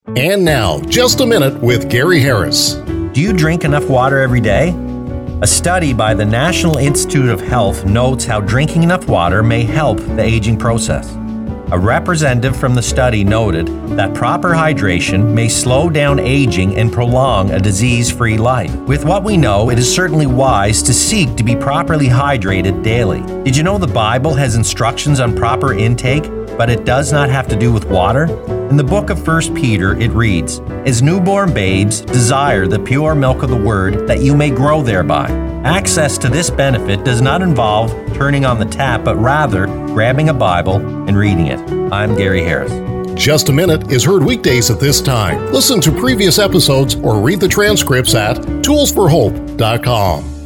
And now, Just a Minute with Gary Harris. Do you drink enough water every day? A study by the National Institute of Health notes how drinking enough water may help the aging process. A representative from the study noted that proper hydration may slow down aging and prolong a disease-free life. With what we know, it is certainly wise to seek to be properly hydrated daily. Did you know the Bible has instructions on proper intake, but it does not have to do with water? In the book of 1 Peter, it reads, "As newborn babes, desire the pure milk of the Word, that you may grow thereby." Access to this benefit does not involve turning on the tap, but rather grabbing a Bible and reading it. I'm Gary Harris. Just a Minute is heard weekdays at this time. Listen to previous episodes or read the transcripts at toolsforhope.com.